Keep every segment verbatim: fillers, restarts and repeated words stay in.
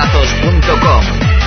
discazos punto com.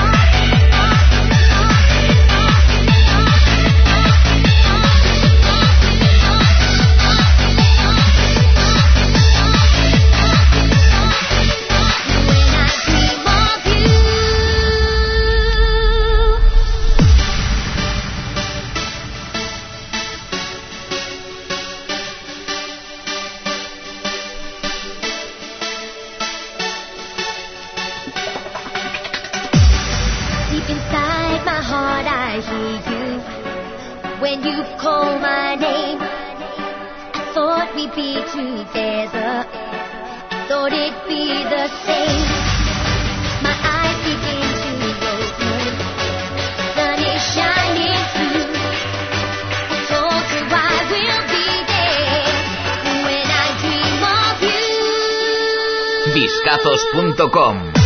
When you call my name, I thought we'd be together. I thought it'd be the same. My eyes begin to open. Sun is shining through. I told you I will be there when I dream of you. discazos punto com.